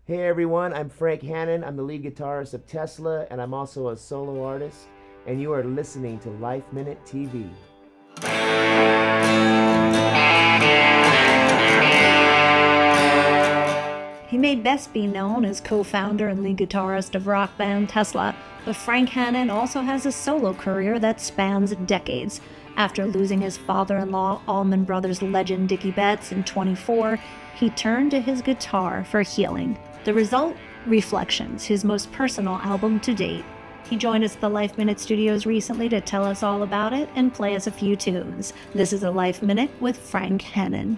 Hey everyone, I'm Frank Hannon. I'm the lead guitarist of Tesla, and I'm also a solo artist. And you are listening to Life Minute TV. He may best be known as co-founder and lead guitarist of rock band Tesla, but Frank Hannon also has a solo career that spans decades. After losing his father-in-law, Allman Brothers legend Dickie Betts, in 24, he turned to his guitar for healing. The result? Reflections, his most personal album to date. He joined us at the Life Minute Studios recently to tell us all about it and play us a few tunes. This is a Life Minute with Frank Hannon.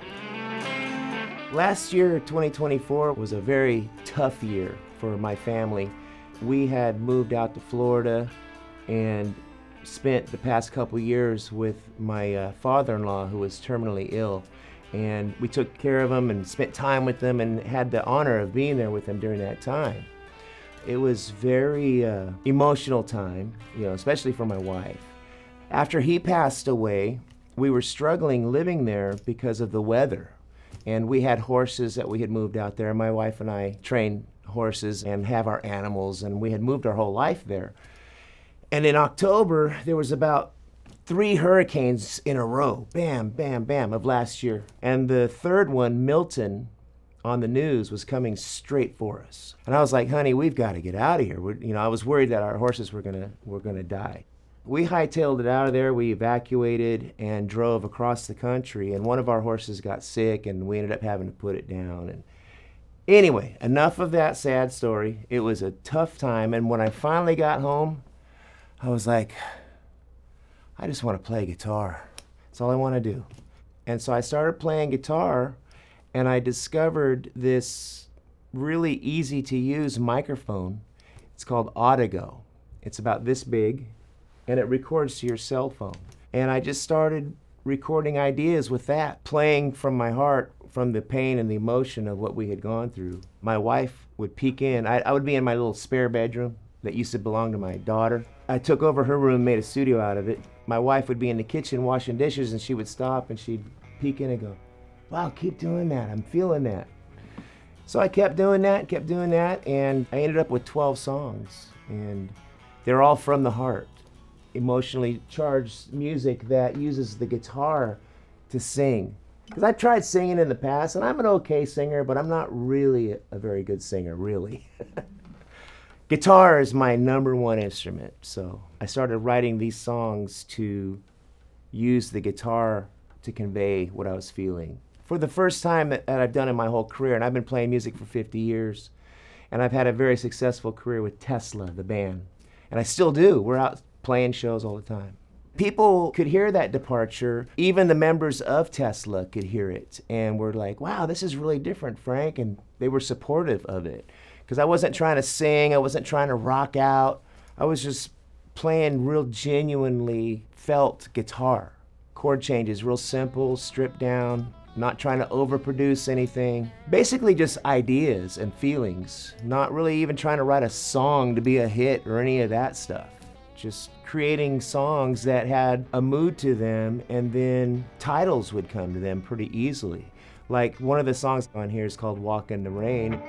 Last year, 2024, was a very tough year for my family. We had moved out to Florida and spent the past couple years with my father-in-law, who was terminally ill. And we took care of him and spent time with him and had the honor of being there with him during that time. It was very emotional time, especially for my wife. After he passed away, we were struggling living there because of the weather. And we had horses that we had moved out there. My wife and I train horses and have our animals, and we had moved our whole life there. And in October, there was about 3 hurricanes in a row, bam, bam, bam, of last year. And the third one, Milton, on the news was coming straight for us. And I was like, honey, we've got to get out of here. I was worried that our horses were gonna die. We hightailed it out of there. We evacuated and drove across the country, and one of our horses got sick, and we ended up having to put it down. And anyway, enough of that sad story. It was a tough time, and when I finally got home, I was like, I just want to play guitar. That's all I want to do. And so I started playing guitar, and I discovered this really easy to use microphone. It's called Audigo. It's about this big, and it records to your cell phone. And I just started recording ideas with that, playing from my heart, from the pain and the emotion of what we had gone through. My wife would peek in. I would be in my little spare bedroom that used to belong to my daughter. I took over her room, made a studio out of it. My wife would be in the kitchen washing dishes, and she would stop and she'd peek in and go, wow, keep doing that, I'm feeling that. So I kept doing that, and I ended up with 12 songs, and they're all from the heart. Emotionally charged music that uses the guitar to sing. Because I've tried singing in the past, and I'm an okay singer, but I'm not really a very good singer, really. Guitar is my number one instrument, so I started writing these songs to use the guitar to convey what I was feeling. For the first time that I've done in my whole career, and I've been playing music for 50 years, and I've had a very successful career with Tesla, the band. And I still do. We're out playing shows all the time. People could hear that departure. Even the members of Tesla could hear it, and were like, wow, this is really different, Frank, and they were supportive of it. Because I wasn't trying to sing, I wasn't trying to rock out. I was just playing real genuinely felt guitar. Chord changes, real simple, stripped down, not trying to overproduce anything. Basically just ideas and feelings, not really even trying to write a song to be a hit or any of that stuff. Just creating songs that had a mood to them, and then titles would come to them pretty easily. Like one of the songs on here is called Walk in the Rain.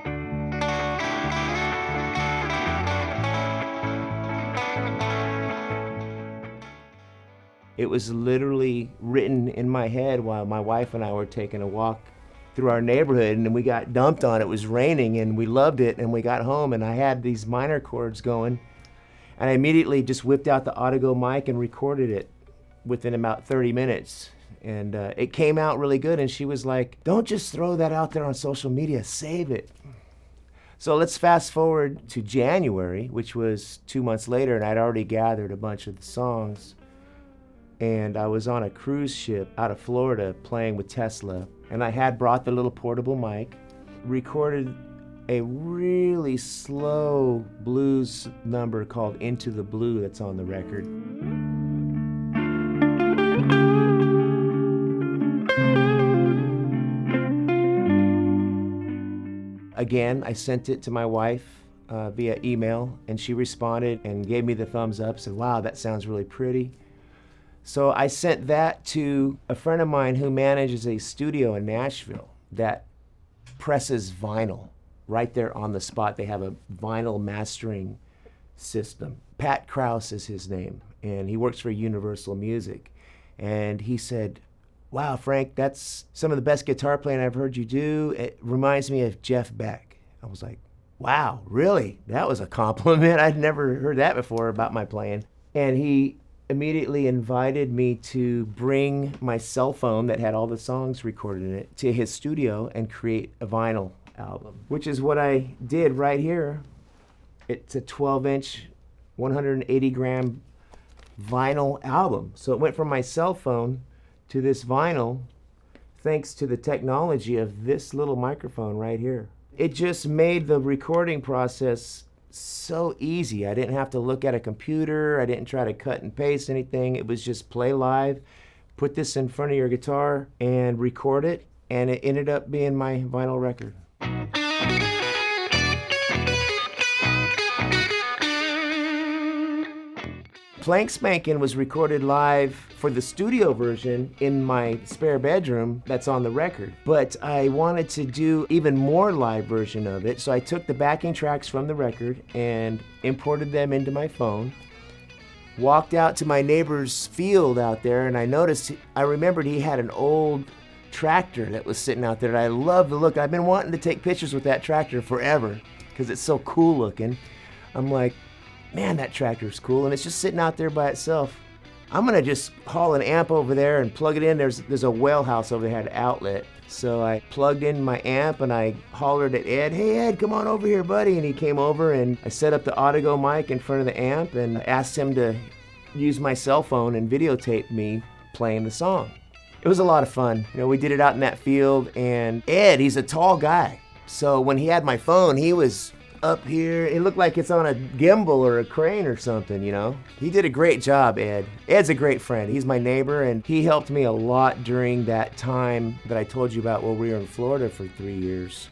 It was literally written in my head while my wife and I were taking a walk through our neighborhood, and we got dumped on. It was raining, and we loved it, and we got home, and I had these minor chords going, and I immediately just whipped out the Audigo mic and recorded it within about 30 minutes. And it came out really good, and she was like, don't just throw that out there on social media, save it. So let's fast forward to January, which was 2 months later, and I'd already gathered a bunch of the songs. And I was on a cruise ship out of Florida playing with Tesla, and I had brought the little portable mic, recorded a really slow blues number called Into the Blue that's on the record. Again, I sent it to my wife via email, and she responded and gave me the thumbs up, said, wow, that sounds really pretty. So I sent that to a friend of mine who manages a studio in Nashville that presses vinyl. right there on the spot. They have a vinyl mastering system. Pat Krause is his name, and he works for Universal Music. And he said, wow, Frank, that's some of the best guitar playing I've heard you do. It reminds me of Jeff Beck. I was like, wow, really? That was a compliment. I'd never heard that before about my playing. And he immediately invited me to bring my cell phone that had all the songs recorded in it to his studio and create a vinyl album, which is what I did right here. It's a 12-inch, 180-gram vinyl album. So it went from my cell phone to this vinyl thanks to the technology of this little microphone right here. It just made the recording process so easy. I didn't have to look at a computer. I didn't try to cut and paste anything. It was just play live, put this in front of your guitar and record it, and it ended up being my vinyl record. Plank Spankin' was recorded live for the studio version in my spare bedroom that's on the record. But I wanted to do even more live version of it, so I took the backing tracks from the record and imported them into my phone. Walked out to my neighbor's field out there, and I remembered he had an old tractor that was sitting out there, and I love the look. I've been wanting to take pictures with that tractor forever because it's so cool looking. I'm like, man, that tractor's cool, and it's just sitting out there by itself. I'm gonna just haul an amp over there and plug it in. There's a well house over there, had an outlet. So I plugged in my amp and I hollered at Ed, hey Ed, come on over here, buddy. And he came over and I set up the Audigo mic in front of the amp and asked him to use my cell phone and videotape me playing the song. It was a lot of fun. You know, we did it out in that field, and Ed, he's a tall guy. So when he had my phone, he was up here. It looked like it's on a gimbal or a crane or something, you know. He did a great job, Ed. Ed's a great friend. He's my neighbor, and he helped me a lot during that time that I told you about where we were in Florida for 3 years.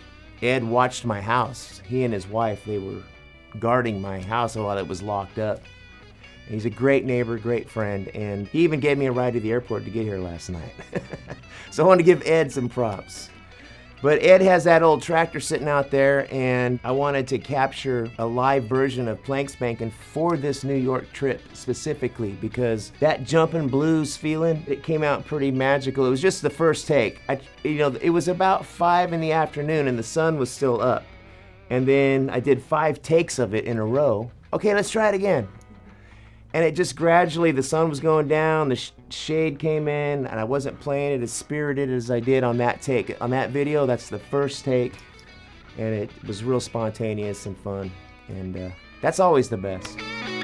Ed watched my house. He and his wife, they were guarding my house while it was locked up. And he's a great neighbor, great friend, and he even gave me a ride to the airport to get here last night. So I want to give Ed some props. But Ed has that old tractor sitting out there, and I wanted to capture a live version of Plank Spankin' for this New York trip specifically, because that jumpin' blues feeling, it came out pretty magical. It was just the first take. It was about 5 in the afternoon and the sun was still up. And then I did 5 takes of it in a row. Okay, let's try it again. And it just gradually, the sun was going down, the shade came in, and I wasn't playing it as spirited as I did on that take. On that video, that's the first take, and it was real spontaneous and fun, and that's always the best.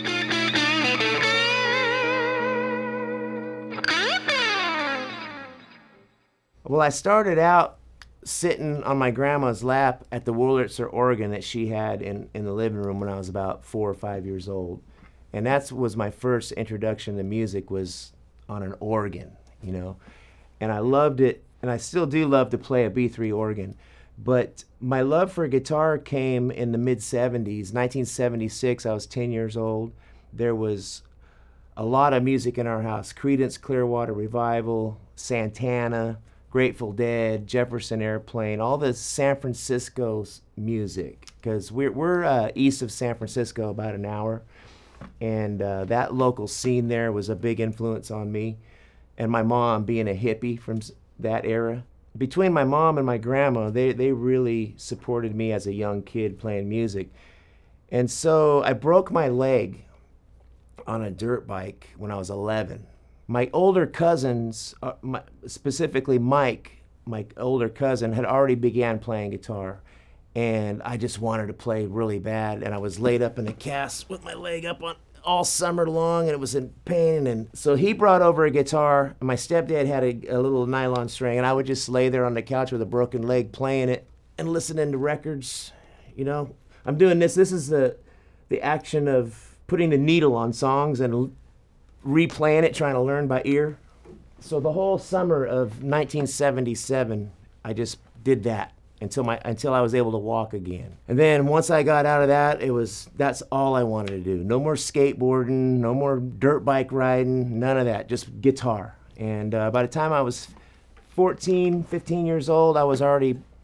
Well, I started out sitting on my grandma's lap at the Wurlitzer organ that she had in the living room when I was about 4 or 5 years old. And that was my first introduction to music, was on an organ, you know. And I loved it, and I still do love to play a B3 organ. But my love for guitar came in the mid-'70s. 1976, I was 10 years old. There was a lot of music in our house. Creedence Clearwater Revival, Santana, Grateful Dead, Jefferson Airplane, all the San Francisco music. Because we're east of San Francisco, about an hour. And that local scene there was a big influence on me. And my mom, being a hippie from that era. Between my mom and my grandma, they really supported me as a young kid playing music. And so I broke my leg on a dirt bike when I was 11. My older cousins, specifically Mike, my older cousin, had already began playing guitar. And I just wanted to play really bad, and I was laid up in a cast with my leg up on all summer long, and it was in pain. And so he brought over a guitar, and my stepdad had a little nylon string, and I would just lay there on the couch with a broken leg playing it and listening to records. You know, I'm doing this. This is the action of putting the needle on songs and replaying it, trying to learn by ear. So the whole summer of 1977, I just did that until I was able to walk again. And then once I got out of that, that's all I wanted to do. No more skateboarding, no more dirt bike riding, none of that, just guitar. And by the time I was 14, 15 years old, I was already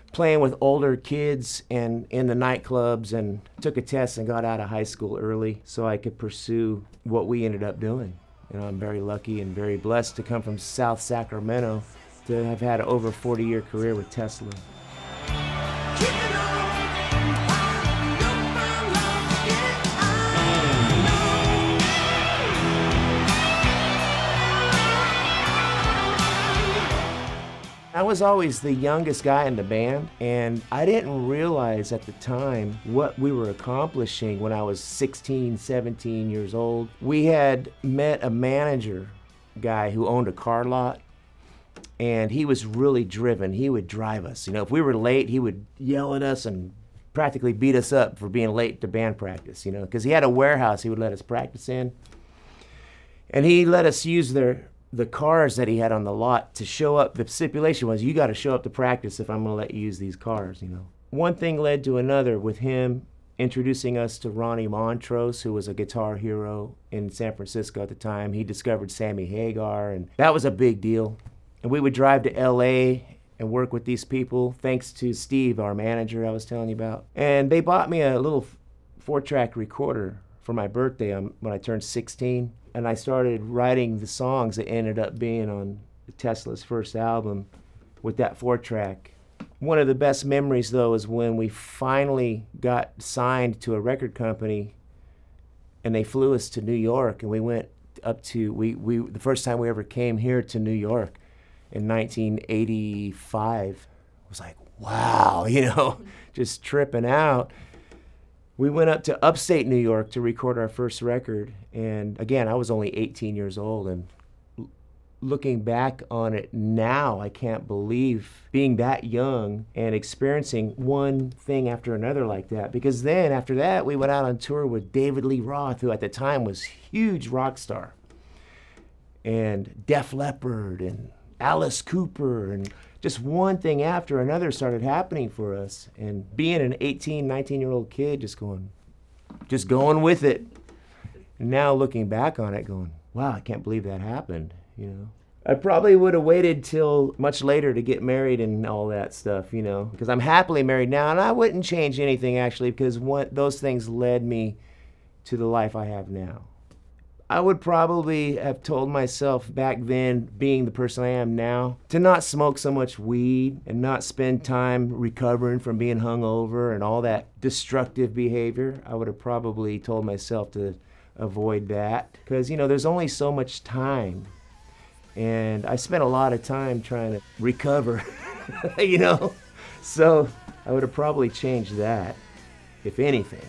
playing with older kids and in the nightclubs, and took a test and got out of high school early so I could pursue what we ended up doing. I'm very lucky and very blessed to come from South Sacramento to have had an over 40-year career with Tesla. I was always the youngest guy in the band, and I didn't realize at the time what we were accomplishing when I was 16, 17 years old. We had met a manager guy who owned a car lot, and he was really driven. He would drive us. If we were late, he would yell at us and practically beat us up for being late to band practice, because he had a warehouse he would let us practice in. And he let us use the cars that he had on the lot to show up. The stipulation was, you got to show up to practice if I'm going to let you use these cars, One thing led to another with him introducing us to Ronnie Montrose, who was a guitar hero in San Francisco at the time. He discovered Sammy Hagar, and that was a big deal. And we would drive to LA and work with these people, thanks to Steve, our manager I was telling you about. And they bought me a little 4-track recorder for my birthday when I turned 16. And I started writing the songs that ended up being on Tesla's first album with that 4-track. One of the best memories, though, is when we finally got signed to a record company, and they flew us to New York, and we went up to, the first time we ever came here to New York in 1985. It was like, wow, just tripping out. We went up to upstate New York to record our first record, and again, I was only 18 years old, and looking back on it now, I can't believe being that young and experiencing one thing after another like that, because then after that, we went out on tour with David Lee Roth, who at the time was a huge rock star, and Def Leppard, and Alice Cooper, and just one thing after another started happening for us. And being an 18, 19-year-old kid, just going with it. And now looking back on it, going, wow, I can't believe that happened, I probably would have waited till much later to get married and all that stuff, because I'm happily married now, and I wouldn't change anything, actually, because those things led me to the life I have now. I would probably have told myself back then, being the person I am now, to not smoke so much weed and not spend time recovering from being hungover and all that destructive behavior. I would have probably told myself to avoid that, because, there's only so much time. And I spent a lot of time trying to recover, So I would have probably changed that, if anything.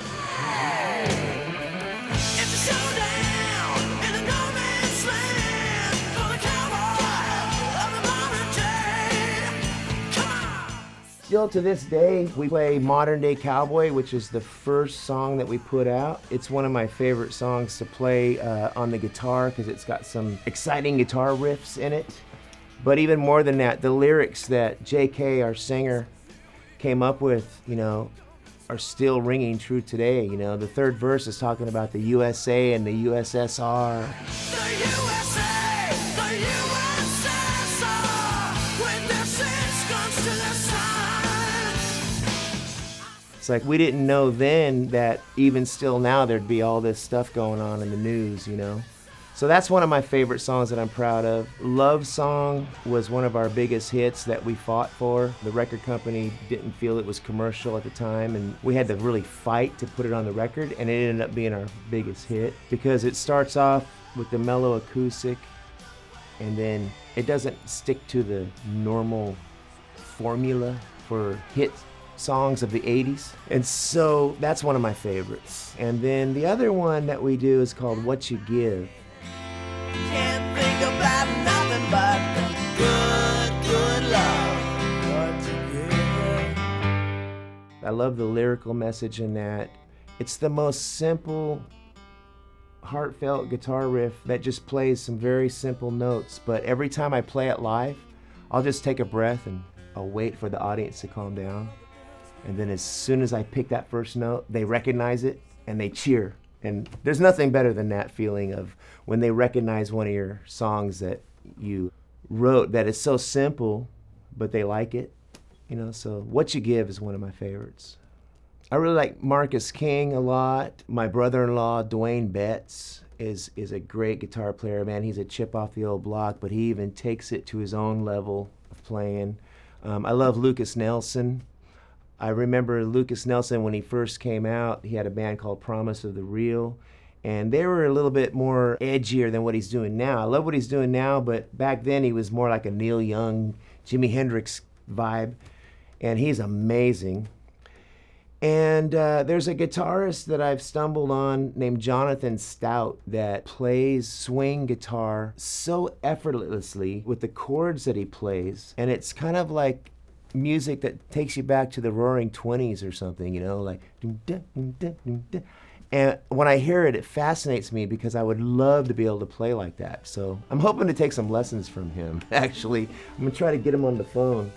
Still to this day, we play Modern Day Cowboy, which is the first song that we put out. It's one of my favorite songs to play on the guitar, because it's got some exciting guitar riffs in it. But even more than that, the lyrics that J.K., our singer, came up with, are still ringing true today. The third verse is talking about the USA and the USSR. The USA, the USSR, with their six guns to their side. It's like we didn't know then that even still now there'd be all this stuff going on in the news, So that's one of my favorite songs that I'm proud of. Love Song was one of our biggest hits that we fought for. The record company didn't feel it was commercial at the time, and we had to really fight to put it on the record, and it ended up being our biggest hit because it starts off with the mellow acoustic, and then it doesn't stick to the normal formula for hit songs of the 80s. And so that's one of my favorites. And then the other one that we do is called What You Give. Can't think about nothing but good love. What you give. I love the lyrical message in that. It's the most simple, heartfelt guitar riff that just plays some very simple notes, but every time I play it live, I'll just take a breath and I'll wait for the audience to calm down. And then as soon as I pick that first note, they recognize it and they cheer. And there's nothing better than that feeling of when they recognize one of your songs that you wrote that is so simple, but they like it. So What You Give is one of my favorites. I really like Marcus King a lot. My brother-in-law, Dwayne Betts, is a great guitar player, man. He's a chip off the old block, but he even takes it to his own level of playing. I love Lucas Nelson. I remember Lucas Nelson when he first came out, he had a band called Promise of the Real, and they were a little bit more edgier than what he's doing now. I love what he's doing now, but back then he was more like a Neil Young, Jimi Hendrix vibe, and he's amazing. And there's a guitarist that I've stumbled on named Jonathan Stout that plays swing guitar so effortlessly with the chords that he plays. And it's kind of like music that takes you back to the Roaring '20s or something, like dum-da, dum-da, dum-da. And when I hear it, it fascinates me because I would love to be able to play like that. So I'm hoping to take some lessons from him, actually. I'm going to try to get him on the phone.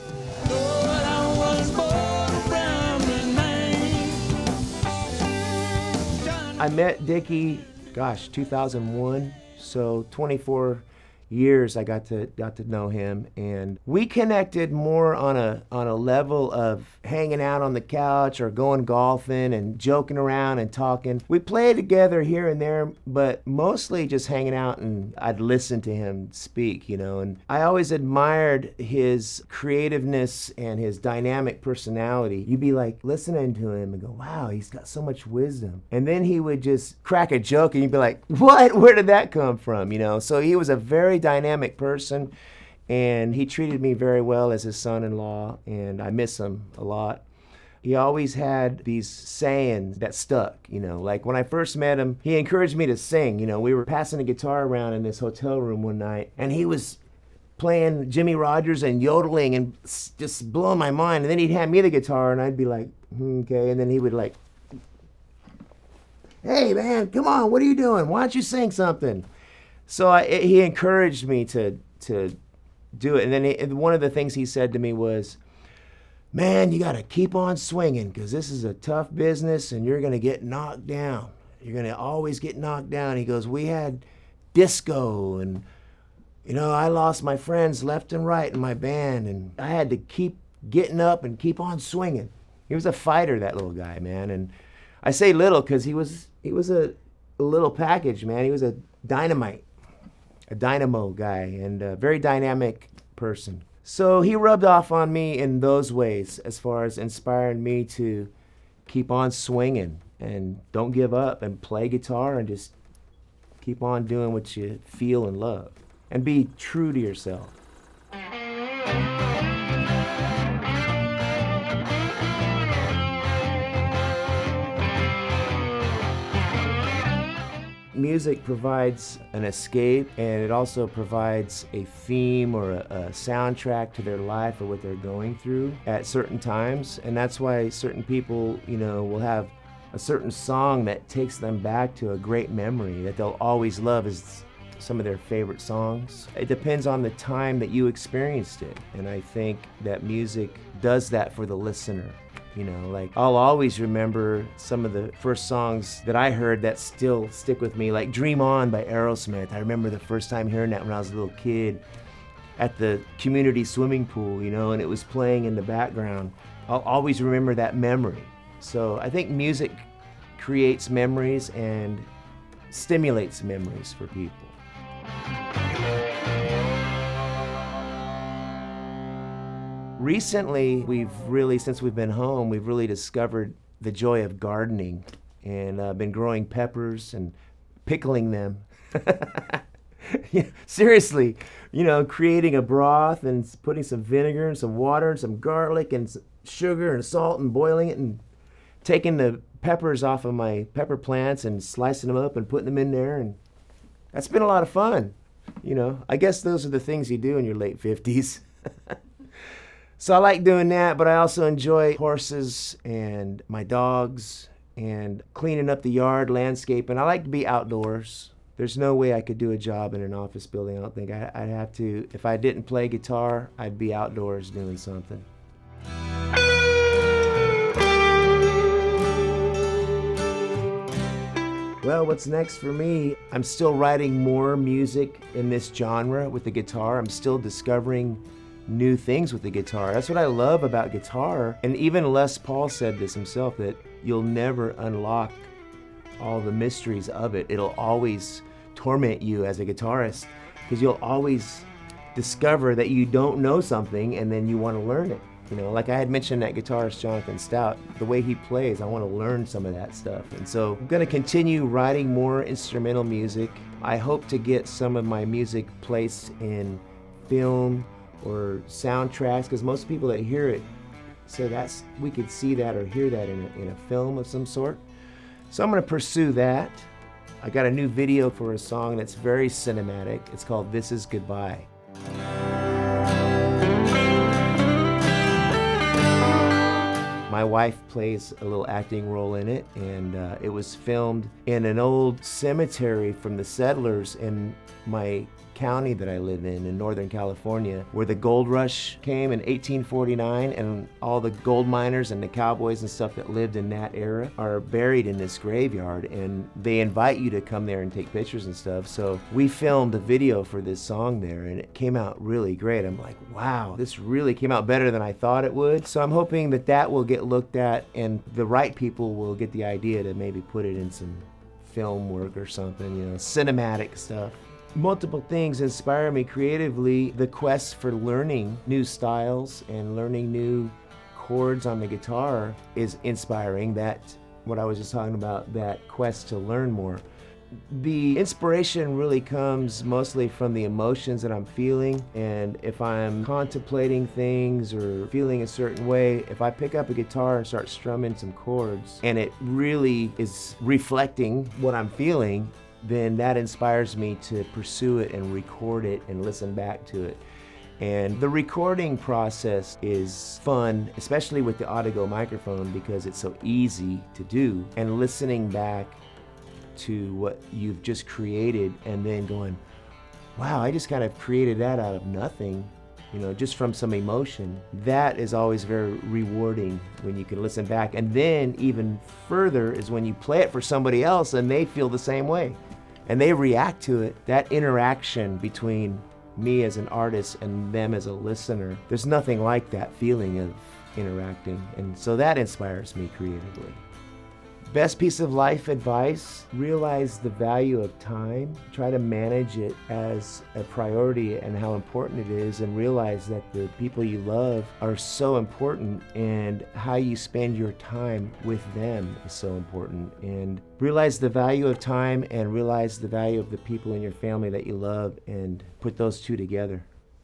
I met Dickie, 2001, so 24 years I got to know him, and we connected more on a level of hanging out on the couch or going golfing and joking around and talking. We played together here and there, but mostly just hanging out, and I'd listen to him speak, and I always admired his creativeness and his dynamic personality. You'd be like listening to him and go, wow, he's got so much wisdom. And then he would just crack a joke and you'd be like, what? Where did that come from? So he was a very dynamic person, and he treated me very well as his son-in-law, and I miss him a lot. He always had these sayings that stuck, like when I first met him, he encouraged me to sing. We were passing a guitar around in this hotel room one night, and he was playing Jimmy Rogers and yodeling and just blowing my mind, and then he'd hand me the guitar and I'd be like, okay, and then he would like, hey man, come on, what are you doing? Why don't you sing something? So he encouraged me to do it. And then one of the things he said to me was, man, you got to keep on swinging because this is a tough business and you're going to get knocked down. You're going to always get knocked down. He goes, we had disco and, I lost my friends left and right in my band, and I had to keep getting up and keep on swinging. He was a fighter, that little guy, man. And I say little because he was a little package, man. He was a dynamo guy, and a very dynamic person. So he rubbed off on me in those ways as far as inspiring me to keep on swinging and don't give up and play guitar and just keep on doing what you feel and love and be true to yourself. Music provides an escape, and it also provides a theme or a soundtrack to their life or what they're going through at certain times. And that's why certain people, will have a certain song that takes them back to a great memory that they'll always love as some of their favorite songs. It depends on the time that you experienced it, and I think that music does that for the listener. Like I'll always remember some of the first songs that I heard that still stick with me, like Dream On by Aerosmith. I remember the first time hearing that when I was a little kid at the community swimming pool, and it was playing in the background. I'll always remember that memory. So I think music creates memories and stimulates memories for people. Recently, since we've been home, we've really discovered the joy of gardening, and been growing peppers and pickling them. Yeah, seriously, creating a broth and putting some vinegar and some water and some garlic and some sugar and salt and boiling it and taking the peppers off of my pepper plants and slicing them up and putting them in there, and that's been a lot of fun. I guess those are the things you do in your late 50s. So I like doing that, but I also enjoy horses and my dogs and cleaning up the yard, landscaping. I like to be outdoors. There's no way I could do a job in an office building. I don't think I'd have to. If I didn't play guitar, I'd be outdoors doing something. Well, what's next for me? I'm still writing more music in this genre with the guitar. I'm still discovering new things with the guitar. That's what I love about guitar. And even Les Paul said this himself, that you'll never unlock all the mysteries of it. It'll always torment you as a guitarist, because you'll always discover that you don't know something and then you want to learn it. You know, like I had mentioned that guitarist Jonathan Stout, the way he plays, I want to learn some of that stuff. And so I'm going to continue writing more instrumental music. I hope to get some of my music placed in film or soundtracks, because most people that hear it say we could see that or hear that in a film of some sort. So I'm going to pursue that. I got a new video for a song that's very cinematic. It's called This Is Goodbye. My wife plays a little acting role in it, and it was filmed in an old cemetery from the settlers in my county that I live in Northern California, where the gold rush came in 1849, and all the gold miners and the cowboys and stuff that lived in that era are buried in this graveyard, and they invite you to come there and take pictures and stuff. So we filmed a video for this song there, and it came out really great. I'm like, wow, this really came out better than I thought it would. So I'm hoping that that will get looked at, and the right people will get the idea to maybe put it in some film work or something, you know, cinematic stuff. Multiple things inspire me creatively. The quest for learning new styles and learning new chords on the guitar is inspiring. That's what I was just talking about, that quest to learn more. The inspiration really comes mostly from the emotions that I'm feeling, and if I'm contemplating things or feeling a certain way, if I pick up a guitar and start strumming some chords and it really is reflecting what I'm feeling, then that inspires me to pursue it and record it and listen back to it. And the recording process is fun, especially with the Audigo microphone, because it's so easy to do. And listening back to what you've just created and then going, wow, I just kind of created that out of nothing, you know, just from some emotion. That is always very rewarding when you can listen back. And then even further is when you play it for somebody else and they feel the same way and they react to it. That interaction between me as an artist and them as a listener, there's nothing like that feeling of interacting. And so that inspires me creatively. Best piece of life advice: realize the value of time. Try to manage it as a priority and how important it is, and realize that the people you love are so important, and how you spend your time with them is so important. And realize the value of time and realize the value of the people in your family that you love, and put those two together.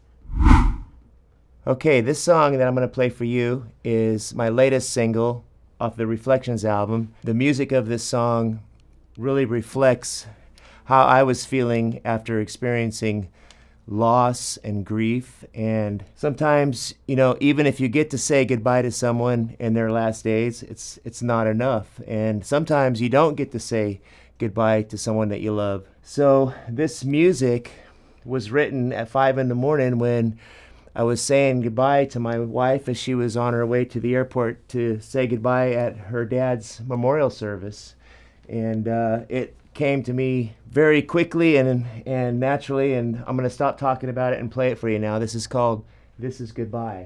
Okay, this song that I'm going to play for you is my latest single off the Reflections album. The music of this song really reflects how I was feeling after experiencing loss and grief. And sometimes, you know, even if you get to say goodbye to someone in their last days, it's not enough. And sometimes you don't get to say goodbye to someone that you love. So this music was written at 5 a.m. when I was saying goodbye to my wife as she was on her way to the airport to say goodbye at her dad's memorial service. And it came to me very quickly and naturally, and I'm going to stop talking about it and play it for you now. This is called This Is Goodbye.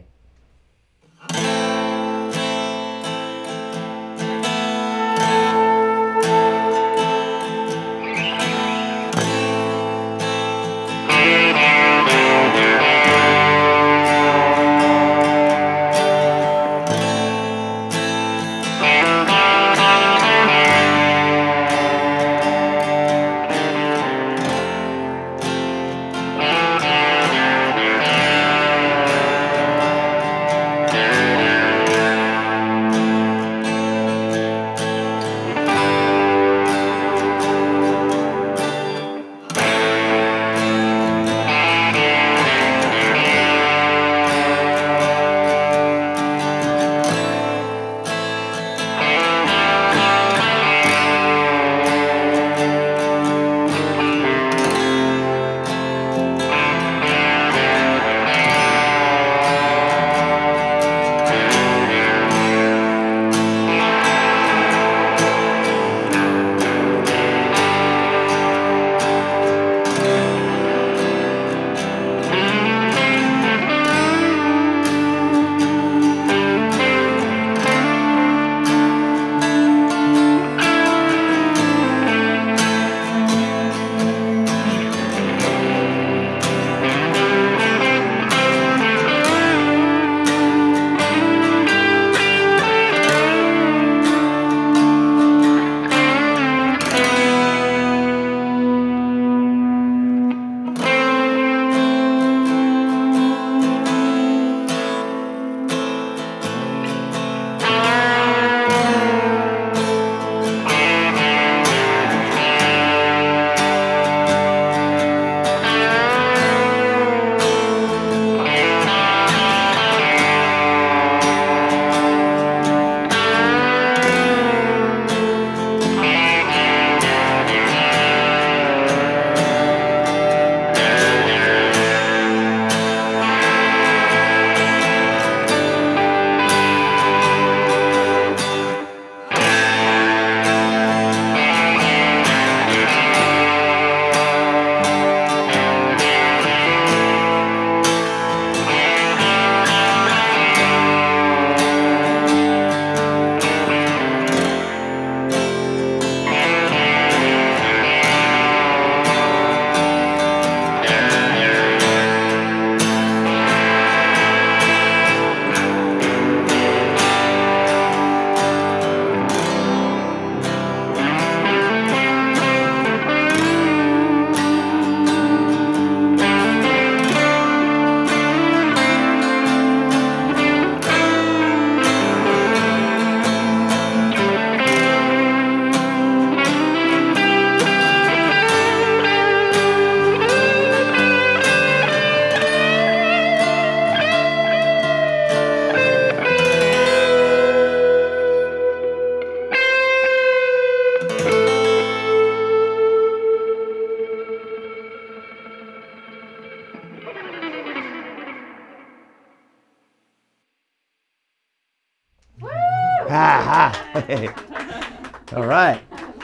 All right.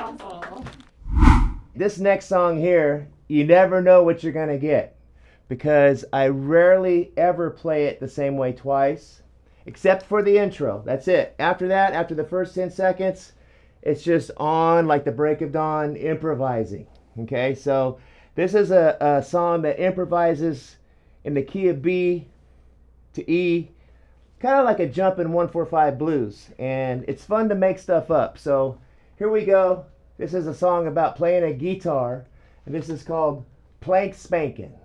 This next song here, you never know what you're going to get because I rarely ever play it the same way twice, except for the intro. That's it. After that, after the first 10 seconds, it's just on like the break of dawn, improvising. Okay, so this is a song that improvises in the key of B to E, kind of like a jumping 1-4-5 blues, and it's fun to make stuff up. So here we go. This is a song about playing a guitar, and this is called Plank Spankin'.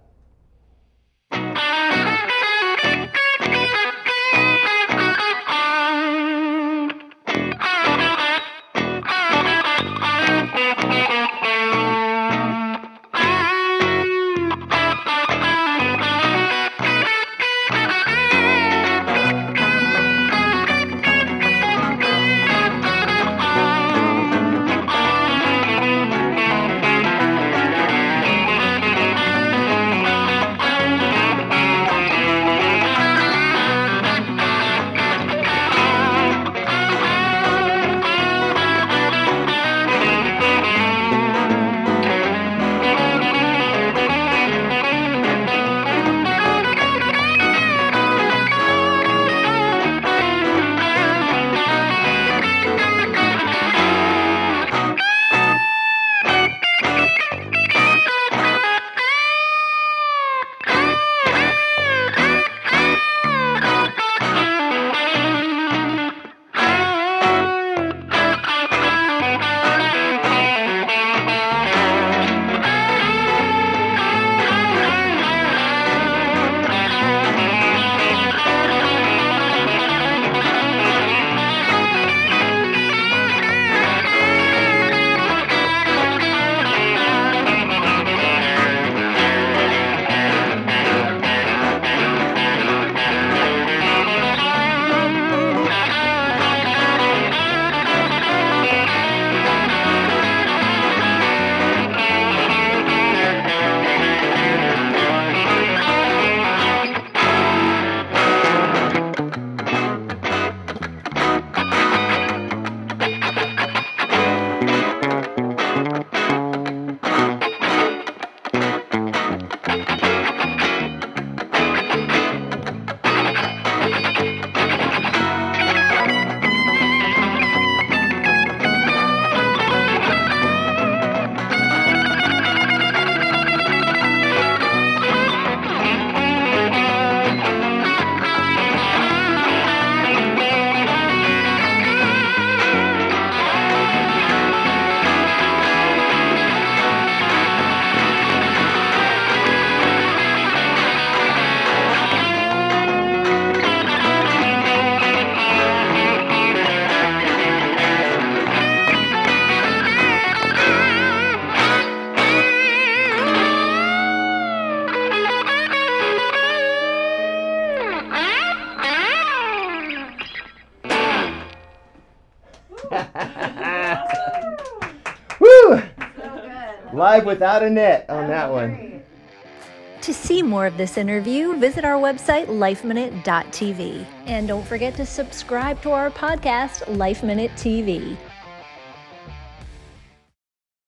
Woo! Live without a net on that one. To see more of this interview, visit our website, lifeminute.tv. And don't forget to subscribe to our podcast, Life Minute TV.